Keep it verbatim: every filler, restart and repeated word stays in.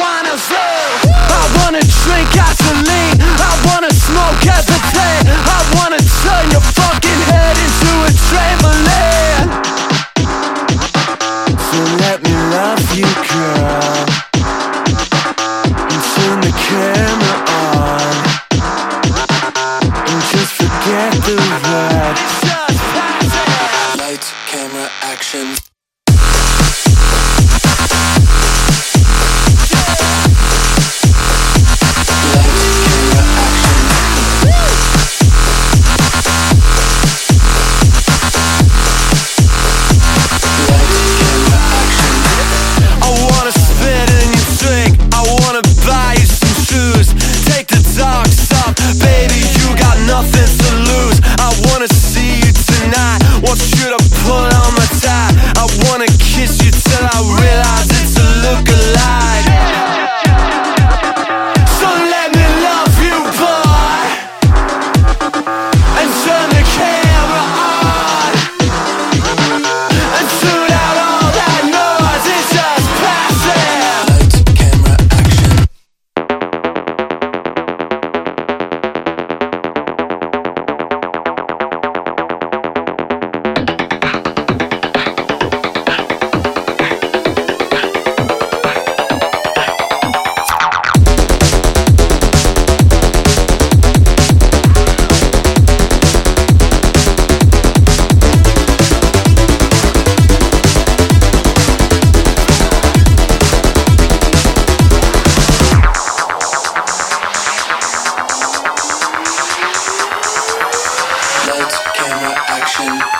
marijuana too. I wanna drink gasoline, I wanna smoke everything. I wanna turn your fucking head into a trampoline. So let me love you, girl, and turn the camera on, and just forget the rest. Just pass it. Lights, camera, action. Camera, action.